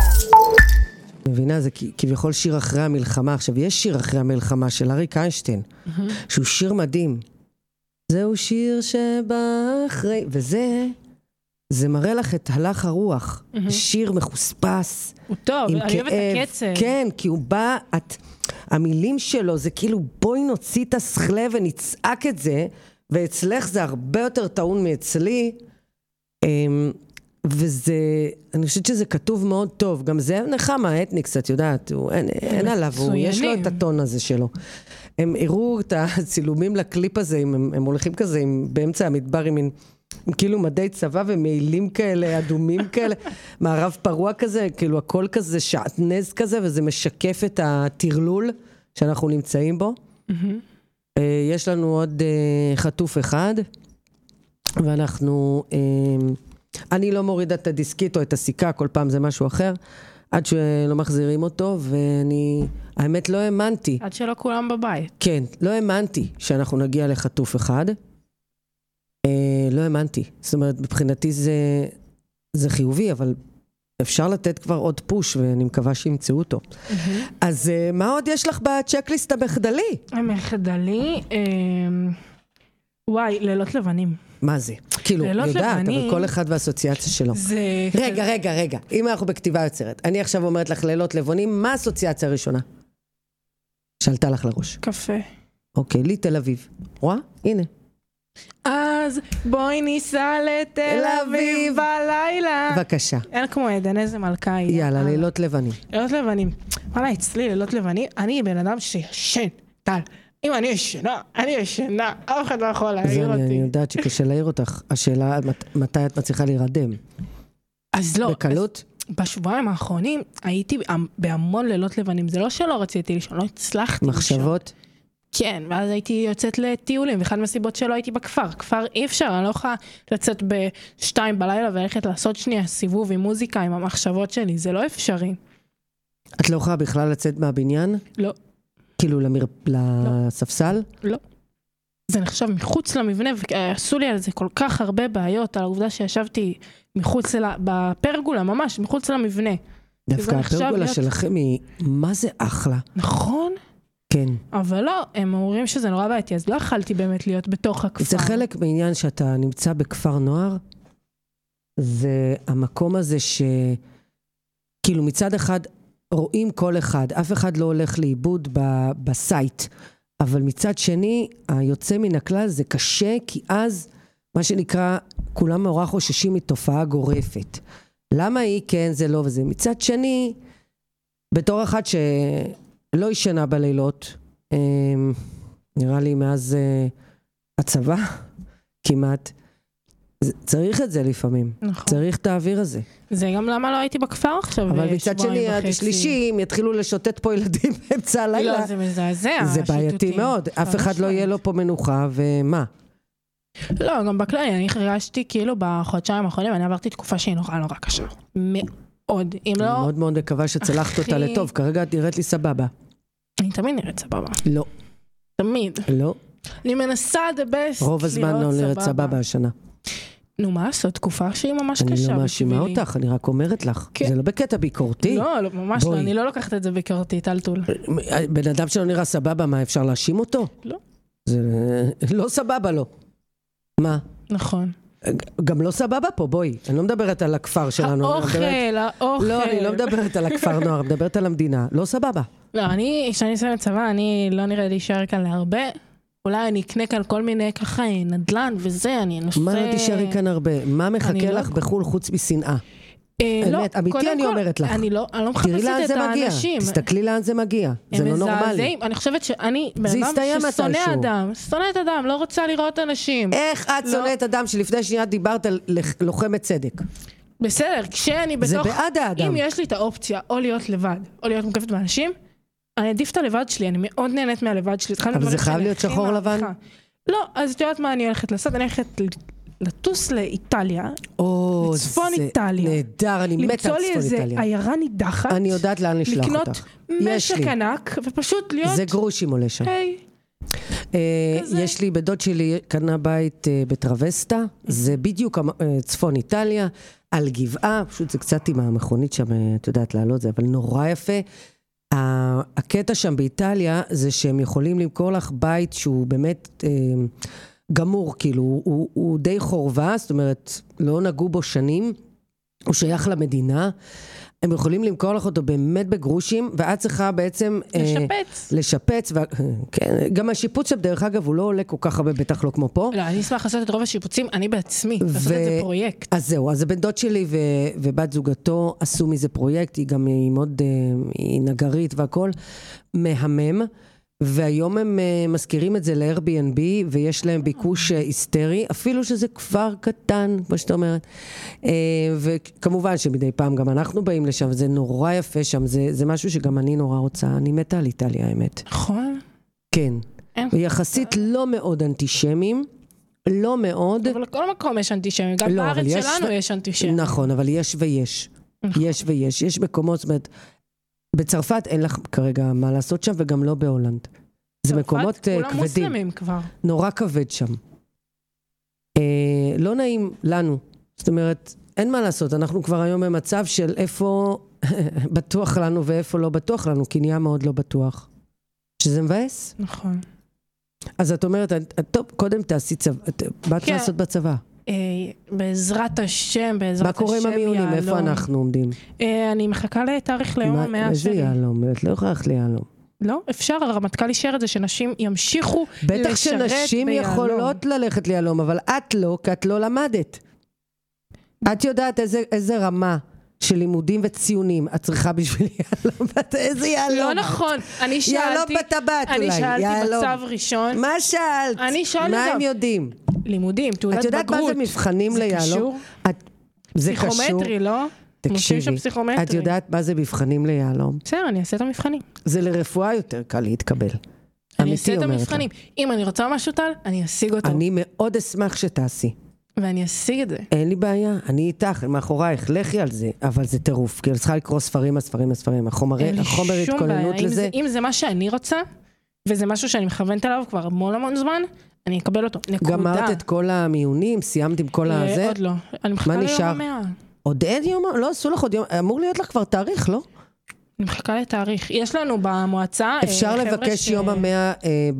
מבינה, זה כביכול שיר אחרי המלחמה. עכשיו, יש שיר אחרי המלחמה של אריק איינשטיין, שהוא שיר מדהים. זהו שיר שבא אחרי, וזה, זה מראה לך את הלך הרוח. שיר מחוספס. הוא טוב, אני אוהבת את הקצב. כן, כי הוא בא, את... המילים שלו זה כאילו בואי נוציא את השכלה ונצעק את זה, ואצלך זה הרבה יותר טעון מאצלי, וזה, אני חושבת שזה כתוב מאוד טוב, גם זה נחמה, אתניקס, את יודעת, הוא, אין, אין עליו, הוא, יש לו את הטון הזה שלו. הם הראו את הצילומים לקליפ הזה, הם, הם הולכים כזה עם, באמצע המדבר עם, עם כאילו מדי צבא ומעילים כאלה, אדומים כאלה, מערב פרוע כזה, כאילו הכל כזה שעטנז כזה, וזה משקף את התרלול שאנחנו נמצאים בו. Mm-hmm. יש לנו עוד חטוף אחד, ואנחנו, אני לא מורידה את הדיסקית או את הסיכה, כל פעם זה משהו אחר, עד שלא מחזירים אותו, ואני, האמת לא האמנתי. עד שלא כולם בבית. כן, לא האמנתי שאנחנו נגיע לחטוף אחד. לא האמנתי. זאת אומרת, מבחינתי זה, זה חיובי, אבל אפשר לתת כבר עוד פוש, ואני מקווה שימצאו אותו. Mm-hmm. אז מה עוד יש לך בצ'קליסט המחדלי? המחדלי, אה, וואי, לילות לבנים. מה זה? כאילו, יודעת, לבנים, אבל כל אחד והאסוציאציה שלו. זה... רגע, רגע, רגע. אם אנחנו בכתיבה יוצרת, אני עכשיו אומרת לך לילות לבנים, מה האסוציאציה הראשונה? שאלתה לך לראש. קפה. אוקיי, לי תל אביב. רואה? הנה. אז בואי ניסע לתל אביב בלילה. בבקשה. אין כמו עדן, איזה מלכה היא. יאללה, לילות לבנים. לילות לבנים. וואלה, אצלי לילות לבנים, אני בן אדם שישן, טל. אם אני ישנה, אני ישנה, אף אחד לא יכול להעיר אותי. אני יודעת שקשה להעיר אותך. השאלה, מתי את מצליחה להירדם? אז לא. בקלות? בשבועיים האחרונים הייתי בהמון לילות לבנים. זה לא שלא רציתי לישון, לא הצלחתי לישון. מחשבות? כן, ואז הייתי יוצאת לטיולים, ואחד מהסיבות שלא הייתי בכפר. כפר אי אפשר, אני לא יכולה לצאת בשתיים בלילה וללכת לעשות שנייה סיבוב עם מוזיקה, עם המחשבות שלי, זה לא אפשרי. את לא יכולה בכלל לצאת מהבניין? לא. כאילו למר... לספסל? לא. זה נחשב מחוץ למבנה, ועשו לי על זה כל כך הרבה בעיות, על העובדה שישבתי מחוץ ל... בפרגולה, ממש, מחוץ למבנה. דווקא הפרגולה להיות... שלכם היא, מה זה אחלה? נכון? כן. אבל לא, הם אומרים שזה נורא בעייתי, אז לא יכלתי באמת להיות בתוך הכפר. זה חלק מעניין שאתה נמצא בכפר נוער, זה המקום הזה ש... כאילו מצד אחד רואים כל אחד, אף אחד לא הולך לאיבוד ב... בסייט, אבל מצד שני, היוצא מן הכלל זה קשה, כי אז, מה שנקרא, כולם מאורע חוששים מתופעה גורפת. למה היא כן, זה לא וזה. מצד שני, בתור אחד שלא ישנה בלילות, נראה לי מאז הצבא, כמעט, צריך את זה לפעמים. נכון. צריך את האוויר הזה. זה גם למה לא הייתי בכפר עכשיו. אבל מצד שני, עד השלישי, אם יתחילו לשוטט פה ילדים באמצע הלילה. לא, זה מזעזע. זה בעייתי מאוד. אף אחד לא יהיה לו פה מנוחה, ומה? לא, גם בכלל, אני הרגשתי כאילו בחודשיים האחרונים, אני עברתי תקופה שהיא נורא נורא קשה. מאוד. אם לא... מאוד מאוד מקווה שצלחת אותה לטוב. כרגע את נראית לי סבבה. אני תמיד נראית סבבה. לא. תמיד. לא. אני מנסה the best. רוב הזמן לא נראית סבבה השנה. נו, מה לעשות? תקופה שהיא ממש קשה. אני לא מאשימה אותך, אני רק אומרת לך. זה לא בקטע ביקורתי. לא, ממש לא, אני לא לוקחת את זה ביקורתי, טלטול. בן אדם שלא נראה סבבה, מה, אפשר להאשים אותו? לא. זה לא סבבה לו. מה? נכון. גם לא סבבה פה, בואי. אני לא מדברת על הכפר שלנו. האוכל, האוכל. לא, אני לא מדברת על הכפר נוער, אני מדברת על המדינה. לא סבבה. לא, אני, כשאני אסיים לצבא, אני לא נראה להישאר כאן להרבה. אולי אני אקנה כאן כל מיני ככה נדל"ן וזה, אני נושא... מה לא תישארי כאן הרבה? מה מחכה לך בחול חוץ משנאה? אמת, אמיתי אני אומרת לך. אני לא מחפשת את האנשים. תסתכלי לאן זה מגיע. זה לא נורמלי. אני חושבת שאני בן אדם ששונא אדם, שונאת אדם, לא רוצה לראות אנשים. איך את שונאת אדם שלפני שנייה דיברת על לוחמת צדק? בסדר, כשאני בתוך... זה בעד האדם. אם יש לי את האופציה או להיות לבד, או להיות מוקפת באנשים, אני עדיף את הלבד שלי, אני מאוד נהנית מהלבד שלי. אבל זה חייב להיות שחור לבן? לא, אז את יודעת מה אני הולכת לעשות? אני הולכת לטוס לאיטליה, לצפון איטליה. נהדר, אני מתה על צפון איטליה. למצוא לי איזה עיירה נידחת. אני יודעת לאן לשלוח אותך. לקנות משק ענק, ופשוט להיות... זה גרושים עולה שם. היי. יש לי, בדוד שלי קנה בית בטרווסטה, זה בדיוק צפון איטליה, על גבעה, פשוט זה קצת עם המכונית שם, את יודעת לעלות זה, אבל נורא יפה. הקטע שם באיטליה זה שהם יכולים למכור לך בית שהוא באמת גמור, כאילו הוא, הוא די חורבה, זאת אומרת לא נגעו בו שנים, הוא שייך למדינה, הם יכולים למכור לך אותו באמת בגרושים, ואת צריכה בעצם לשפץ. אה, לשפץ, ו... כן, גם השיפוץ שם דרך אגב הוא לא עולה כל כך הרבה, בטח לא כמו פה. לא, אני אשמח לעשות את רוב השיפוצים, אני בעצמי, ו... לעשות את זה פרויקט. אז זהו, אז הבן דוד שלי ו... ובת זוגתו עשו מזה פרויקט, היא גם היא מאוד, היא נגרית והכל, מהמם, והיום הם מזכירים את זה ל-Airbnb, ויש להם ביקוש היסטרי, אפילו שזה כפר קטן, כמו שאתה אומרת. וכמובן שמדי פעם גם אנחנו באים לשם, וזה נורא יפה שם, זה, זה משהו שגם אני נורא רוצה, אני מתה על איטליה, האמת. נכון. כן. ויחסית לא מאוד אנטישמים, לא מאוד. אבל לכל מקום יש אנטישמים, גם לא, בארץ יש שלנו ו... יש אנטישמים. נכון, אבל יש ויש. נכון. יש ויש. יש מקומות, זאת אומרת, בצרפת אין לך כרגע מה לעשות שם, וגם לא בהולנד. זה מקומות כבדים. כולם מוסלמים כבר. נורא כבד שם. לא נעים לנו. זאת אומרת, אין מה לעשות. אנחנו כבר היום במצב של איפה בטוח לנו ואיפה לא בטוח לנו, כי נהיה מאוד לא בטוח. שזה מבאס? נכון. אז את אומרת, טוב, קודם תעשי צבא. באת לעשות בצבא. בעזרת השם, בעזרת השם. מה קורה עם המיונים? איפה אנחנו עומדים? אני מחכה לתאריך ליום המאה שלי. איזה יעלום? את לא יכולה ללכת ליעלום. לא, אפשר, הרמטכ"ל אישר את זה שנשים ימשיכו לשרת ביעלום. בטח שנשים יכולות ללכת ליעלום, אבל את לא, כי את לא למדת. את יודעת איזה, איזה רמה של לימודים וציונים את צריכה בשביל יעלום. איזה יעלום? לא נכון, אני שאלתי... יעלום בטבעת אולי, אני שאלתי יעלום. מצב ראשון. מה שאלת? אני שאלתי מה גם. הם יודעים? לימודים, תעודת בגרות. את יודעת מה זה מבחנים ליעלום? זה קשור? את... זה קשור. פסיכומטרי, לא? תקשיבי, את יודעת מה זה מבחנים ליעלום? בסדר, אני אעשה את המבחנים. זה לרפואה יותר קל להתקבל. אני אמיתי אעשה את אומרת המבחנים. אם אני רוצה משהו טל, אני אשיג אותו. אני מאוד אשמח שתעשי. ואני אשיג את זה. אין לי בעיה, אני איתך, מאחורייך, לכי על זה, אבל זה טירוף, כי אני צריכה לקרוא ספרים, הספרים, הספרים, החומר התכוננות לזה. אם זה מה שאני רוצה, וזה משהו שאני מכוונת עליו כבר המון המון זמן, אני אקבל אותו, נקודה. גמרת את כל המיונים, סיימת עם כל הזה? עוד לא, אני מחכה ליום המאה. עוד אין יום, לא עשו לך עוד יום, אמור להיות לך כבר תאריך, לא? אני מחכה לתאריך. יש לנו במועצה... אפשר לבקש יום המאה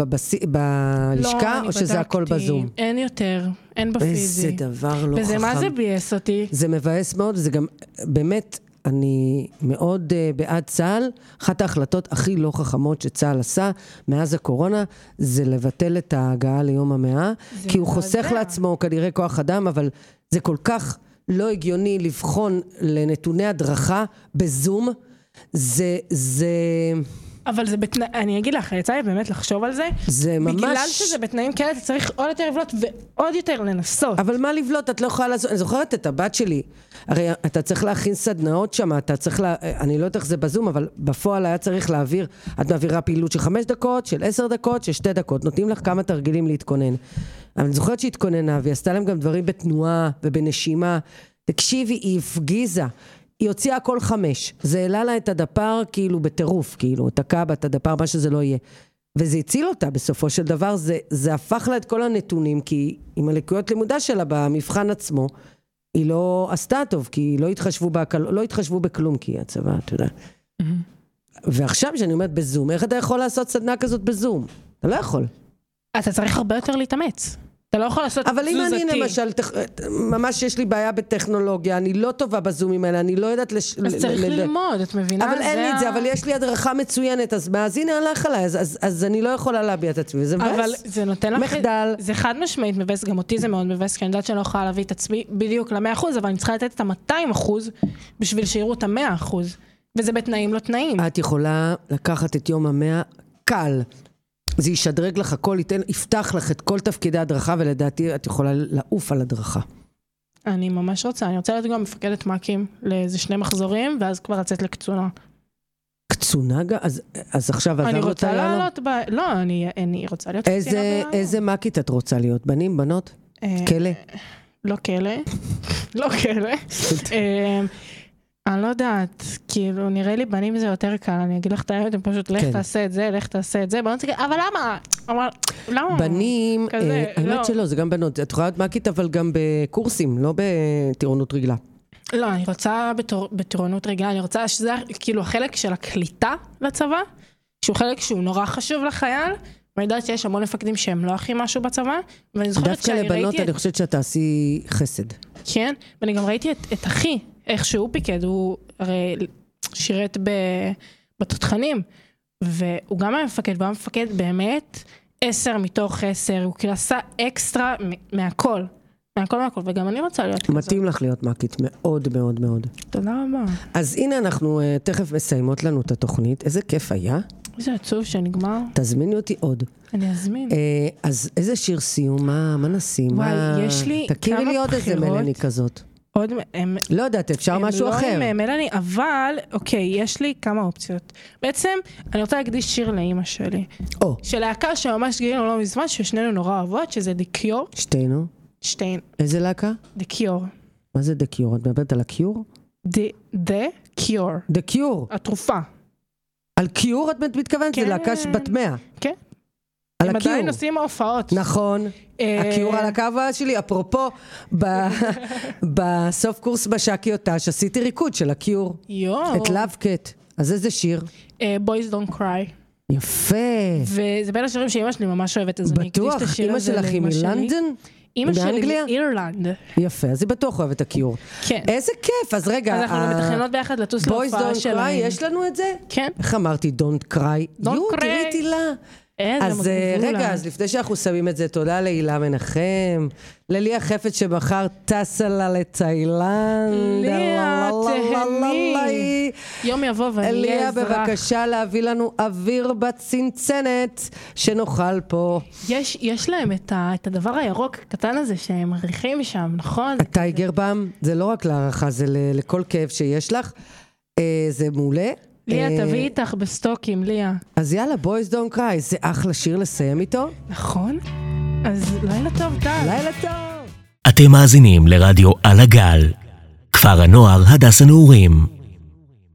בלשכה, או שזה הכל בזום? אין יותר, אין בפיזי. איזה דבר לא חכם. וזה מה זה בייס אותי? זה מבאס מאוד, וזה גם, באמת, אני מאוד בעד צה"ל. אחת ההחלטות הכי לא חכמות שצה"ל עשה מאז הקורונה, זה לבטל את ההגעה ליום המאה, כי הוא חוסך לעצמו כנראה כוח אדם, אבל זה כל כך לא הגיוני לבחון לנתוני הדרכה בזום, זה, זה... אבל זה בתנא... אני אגיד לך, יצא לי באמת לחשוב על זה. זה ממש... בגלל שזה בתנאים כאלה, אתה צריך עוד יותר לבלוט ועוד יותר לנסות. אבל מה לבלוט? את לא יכולה לעשות... אני זוכרת את הבת שלי. הרי אתה צריך להכין סדנאות שם, אתה צריך לה... אני לא יודעת איך זה בזום, אבל בפועל היה צריך להעביר... את מעבירה פעילות של חמש דקות, של עשר דקות, של שתי דקות. נותנים לך כמה תרגילים להתכונן. אבל אני זוכרת שהתכוננה, והיא עשתה להם גם דברים בתנועה ובנשימה. תקשיבי, היא הפגיזה. היא הוציאה כל חמש. זה העלה לה את הדפר כאילו בטירוף, כאילו, את הקאבה, את הדפר, מה שזה לא יהיה. וזה הציל אותה בסופו של דבר, זה, זה הפך לה את כל הנתונים, כי עם הלקויות לימודה שלה במבחן עצמו, היא לא עשתה טוב, כי לא התחשבו, בהקל, לא התחשבו בכלום, כי הצבא, אתה יודע. Mm-hmm. ועכשיו שאני אומרת בזום, איך אתה יכול לעשות סדנה כזאת בזום? אתה לא יכול. אתה צריך הרבה יותר להתאמץ. אתה לא יכול לעשות אבל אם אני למשל, ממש יש לי בעיה בטכנולוגיה, אני לא טובה בזומים האלה, אני לא יודעת... אז צריך ללמוד, את מבינה? אבל אין לי את זה, אבל יש לי הדרכה מצוינת, אז מה, אז הנה הלך עליי, אז אני לא יכולה להביע את עצמי, זה מבאס. אבל זה נותן לך... מחדל. זה חד משמעית מבאס, גם אותי זה מאוד מבאס, כי אני יודעת שאני לא יכולה להביא את עצמי בדיוק ל-מאה אחוז, אבל אני צריכה לתת את ה-מאתיים אחוז, בשביל שיראו את ה-מאה אחוז, וזה בתנאים לא תנאים. את יכולה לקחת את יום המאה קל, זה ישדרג לך הכל, ייתן, יפתח לך את כל תפקידי הדרכה, ולדעתי את יכולה לעוף על הדרכה. אני ממש רוצה, אני רוצה להיות גם מפקדת מקים לאיזה שני מחזורים, ואז כבר לצאת לקצונה. קצונה? אז, אז עכשיו... אני רוצה לעלות ב... לא, אני, אני רוצה להיות איזה, קצינה. איזה מקית את רוצה להיות? בנים, בנות? כלא? לא כלא. לא כלא. אני לא יודעת, כאילו, נראה לי בנים זה יותר קל, אני אגיד לך את האמת, הם פשוט, לך תעשה את זה, לך תעשה את זה, בנות, אבל למה? אבל, למה? בנים, האמת שלא, זה גם בנות, את יכולה להיות מקית, אבל גם בקורסים, לא בטירונות רגלה. לא, אני רוצה בטירונות רגלה, אני רוצה שזה, כאילו, החלק של הקליטה לצבא, שהוא חלק שהוא נורא חשוב לחייל, ואני יודעת שיש המון מפקדים שהם לא הכי משהו בצבא, ואני זוכרת שאני ראיתי... דווקא לבנות, אני חושבת שאתה עשי חסד. כן, ואני גם ראיתי את אחי, איך שהוא פיקד, הוא הרי שירת בתותחנים, והוא גם היה מפקד, והוא היה מפקד באמת עשר מתוך עשר, הוא כאילו עשה אקסטרה מהכל, מהכל מהכל, וגם אני רוצה להיות כזאת. מתאים לך להיות מקית, מאוד מאוד מאוד. תודה רבה. אז הנה אנחנו תכף מסיימות לנו את התוכנית, איזה כיף היה. איזה עצוב שנגמר. תזמיני אותי עוד. אני אזמין. אז איזה שיר סיום, מה, מה נשים? וואי, יש לי כמה בחירות. תכירי לי עוד איזה מלני כזאת. עוד, הם, לא יודעת, אפשר משהו לא אחר. הם לא עם מלני, אבל, אוקיי, יש לי כמה אופציות. בעצם, אני רוצה להקדיש שיר לאמא שלי. או. של להקה שממש גילינו לא מזמן, ששנינו נורא אוהבות, שזה The Cure. שתינו? שתיין. איזה להקה? The Cure. מה זה The Cure? את מדברת על הקיור? The, the Cure. The Cure. התרופה. על קיור את מתכוונת? כן. זה להקה בת מאה. כן. על הם הקיור. עדיין עושים הופעות. נכון. הקיור על הקו שלי. אפרופו, בסוף קורס בשקי אותה, שעשיתי ריקוד של הקיור. יו. את לבקט. אז איזה שיר? Boys Don't Cry. יפה. וזה בין השירים שאמא שלי ממש אוהבת, אז אני אקדיש את השיר הזה לאמא שלי. בטוח, אמא שלך היא מלונדון? אמא שלי מאירלנד. יפה, אז היא בטוח אוהבת הקיור. כן. איזה כיף, אז רגע. אז אנחנו מתכננות ביחד לטוס להופעה שלהם. Boys Don't Cry, יש לנו את זה? כן. איך אמרתי, Don't Cry? Don't Cry. תראי תילה. אז רגע, אז לפני שאנחנו שמים את זה, תודה להילה מנחם, לליה חפץ שבחר טסה לה לתאילנד. ליה, תהני. יום יבוא ואני אהיה אזרח. ליה, בבקשה להביא לנו אוויר בצנצנת, שנאכל פה. יש, יש להם את, ה, את הדבר הירוק הקטן הזה שהם מריחים שם, נכון? הטייגר בם, זה לא רק להערכה, זה לכל כאב שיש לך. זה מעולה. ליה, תביא איתך בסטוקים, ליה. אז יאללה, Boys Don't Cry, זה אחלה שיר לסיים איתו. נכון? אז לילה טוב, טל. לילה טוב. אתם מאזינים לרדיו על הגל, כפר הנוער הדס הנעורים.